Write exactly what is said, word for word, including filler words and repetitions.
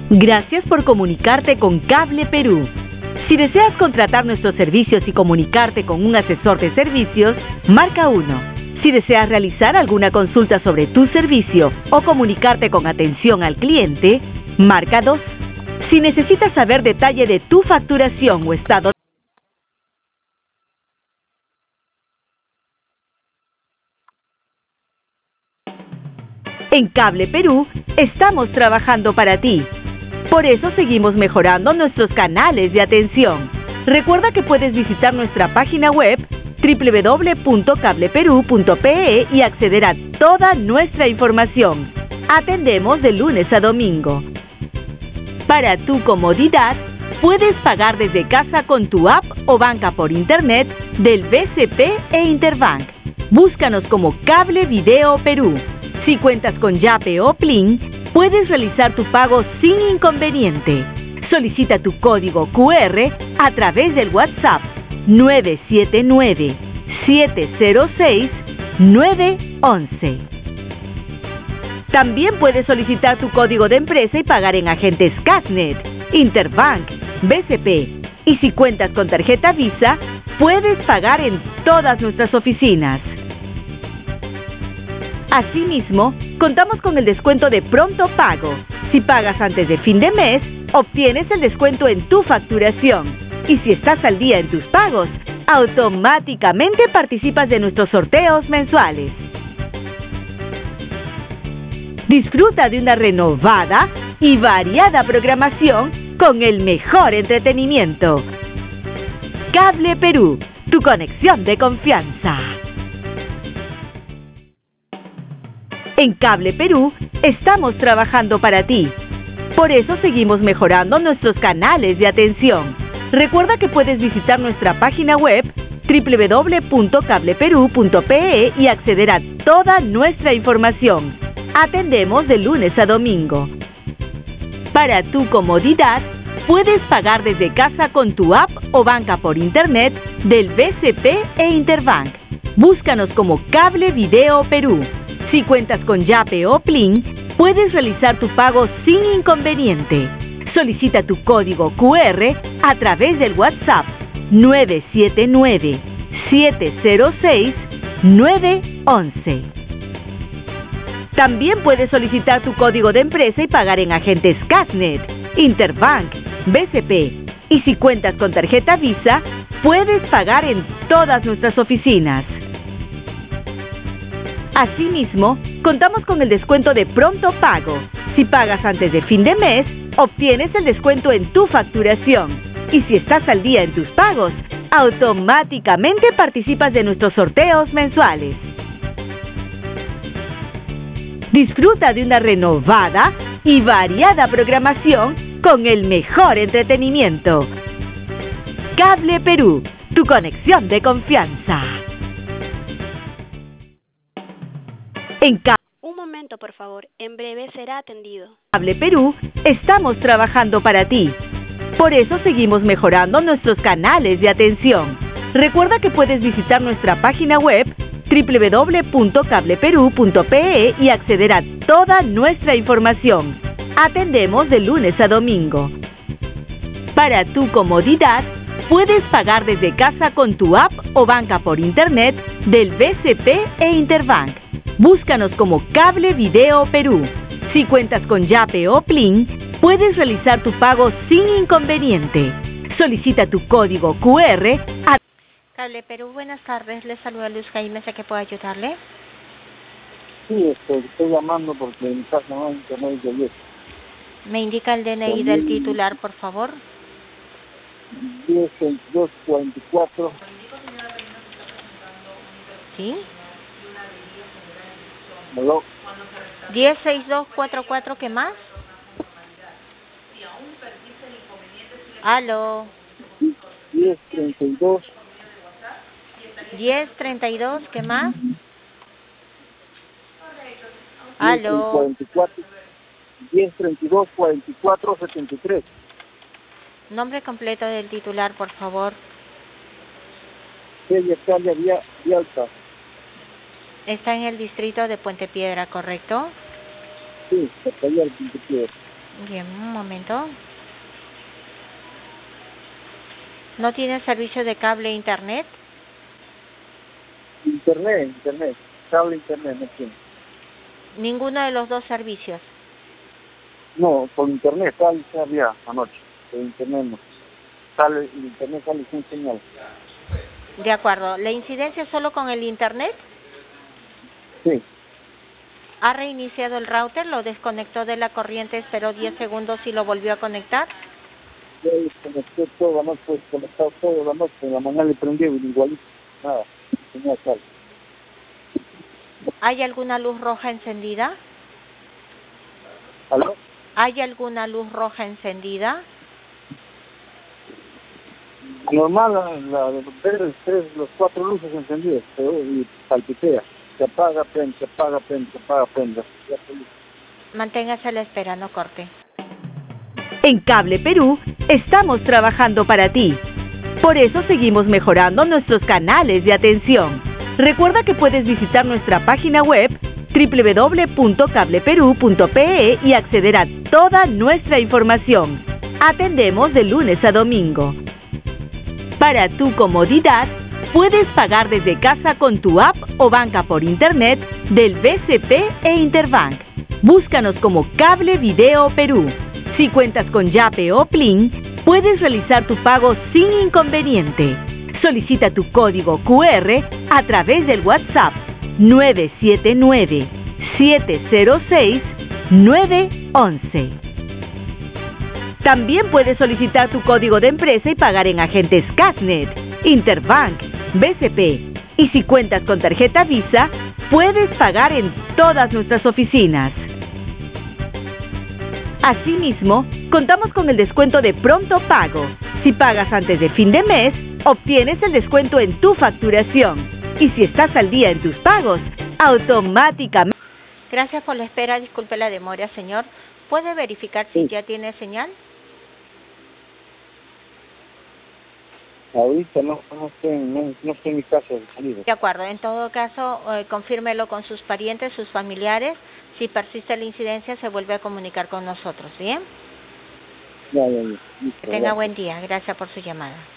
Gracias por comunicarte con Cable Perú. Si deseas contratar nuestros servicios y comunicarte con un asesor de servicios, marca uno. Si deseas realizar alguna consulta sobre tu servicio o comunicarte con atención al cliente, marca dos. Si necesitas saber detalle de tu facturación o estado en Cable Perú, estamos trabajando para ti. Por eso seguimos mejorando nuestros canales de atención. Recuerda que puedes visitar nuestra página web doble u doble u doble u punto cable perú punto pe e y acceder a toda nuestra información. Atendemos de lunes a domingo. Para tu comodidad, puedes pagar desde casa con tu app o banca por internet del B C P e Interbank. Búscanos como Cable Video Perú. Si cuentas con Yape o Plin, puedes realizar tu pago sin inconveniente. Solicita tu código cu erre a través del WhatsApp nueve siete nueve, siete cero seis, nueve once. También puedes solicitar tu código de empresa y pagar en agentes Casnet, Interbank, B C P. Y si cuentas con tarjeta Visa, puedes pagar en todas nuestras oficinas. Asimismo, contamos con el descuento de pronto pago. Si pagas antes de fin de mes, obtienes el descuento en tu facturación. Y si estás al día en tus pagos, automáticamente participas de nuestros sorteos mensuales. Disfruta de una renovada y variada programación con el mejor entretenimiento. Cable Perú, tu conexión de confianza. En Cable Perú, estamos trabajando para ti. Por eso seguimos mejorando nuestros canales de atención. Recuerda que puedes visitar nuestra página web doble u doble u doble u punto cable perú punto pe e y acceder a toda nuestra información. Atendemos de lunes a domingo. Para tu comodidad, puedes pagar desde casa con tu app o banca por internet del B C P e Interbank. Búscanos como Cable Video Perú. Si cuentas con Yape o Plin, puedes realizar tu pago sin inconveniente. Solicita tu código cu erre a través del WhatsApp nueve siete nueve, siete cero seis, nueve once. También puedes solicitar tu código de empresa y pagar en agentes Casnet, Interbank, B C P. Y si cuentas con tarjeta Visa, puedes pagar en todas nuestras oficinas. Asimismo, contamos con el descuento de pronto pago. Si pagas antes de fin de mes, obtienes el descuento en tu facturación. Y si estás al día en tus pagos, automáticamente participas de nuestros sorteos mensuales. Disfruta de una renovada y variada programación con el mejor entretenimiento. Cable Perú, tu conexión de confianza. En Cable Un momento, por favor. En breve será atendido. Cable Perú, estamos trabajando para ti. Por eso seguimos mejorando nuestros canales de atención. Recuerda que puedes visitar nuestra página web doble u doble u doble u punto cable perú punto pe e y acceder a toda nuestra información. Atendemos de lunes a domingo. Para tu comodidad, puedes pagar desde casa con tu app o banca por internet del B C P e Interbank. Búscanos como Cable Video Perú. Si cuentas con Yape o Plin, puedes realizar tu pago sin inconveniente. Solicita tu código cu erre a Cable Perú, buenas tardes. Les saluda Luz Jaime, ¿sé que puedo ayudarle? Sí, estoy, estoy llamando porque en mi casa no hay internet de diez. ¿Me indica el D N I del titular, por favor? diez veintidós cuarenta y cuatro. ¿Sí? ¿Aló? diez sesenta y dos cuarenta y cuatro, ¿qué más? ¿Aló? diez treinta y dos. diez treinta y dos, ¿qué más? ¿Aló? cuarenta y cuatro. diez treinta y dos cuarenta y cuatro setenta y tres. Nombre completo del titular, por favor. Calle Italia Vía Alta. Está en el distrito de Puente Piedra, ¿correcto? Sí, se cayó el Puente Piedra. Bien, un momento. ¿No tiene servicio de cable e internet? Internet, internet, cable internet, no tiene. Ninguno de los dos servicios. No, por internet sale, sale ya anoche, por internet no. Sale, el internet sale sin señal. De acuerdo. ¿La incidencia es solo con el internet? Sí. ¿Ha reiniciado el router? ¿Lo desconectó de la corriente, esperó diez segundos y lo volvió a conectar? Yo desconecté toda la noche, desconectado toda la noche, en la mañana le prendí igualito, nada, señal sale. ¿Hay alguna luz roja encendida? ¿Aló? ¿Hay alguna luz roja encendida? Normal, la, la tres, tres, los cuatro luces encendidas, pero y palpitea. Se apaga, prende, se apaga, prende, se apaga, prende. Manténgase a la espera, no corte. En Cable Perú estamos trabajando para ti. Por eso seguimos mejorando nuestros canales de atención. Recuerda que puedes visitar nuestra página web doble u doble u doble u punto cable perú punto pe e y acceder a toda nuestra información. Atendemos de lunes a domingo. Para tu comodidad, puedes pagar desde casa con tu app o banca por internet del B C P e Interbank. Búscanos como Cable Video Perú. Si cuentas con Yape o Plin, puedes realizar tu pago sin inconveniente. Solicita tu código cu erre a través del WhatsApp nueve siete nueve, siete cero seis, nueve once. También puedes solicitar tu código de empresa y pagar en agentes Casnet, Interbank, B C P. Y si cuentas con tarjeta Visa, puedes pagar en todas nuestras oficinas. Asimismo, contamos con el descuento de pronto pago. Si pagas antes de fin de mes, obtienes el descuento en tu facturación. Y si estás al día en tus pagos, automáticamente... Gracias por la espera, disculpe la demora, señor. ¿Puede verificar si Sí. ya tiene señal? Ahorita no, no estoy, en- no, no estoy en mi casa de salida. De acuerdo, en todo caso, eh, confírmelo con sus parientes, sus familiares. Si persiste la incidencia, se vuelve a comunicar con nosotros, ¿bien? Ya, ya, ya. Listo, Que tenga gracias. buen día. Gracias por su llamada.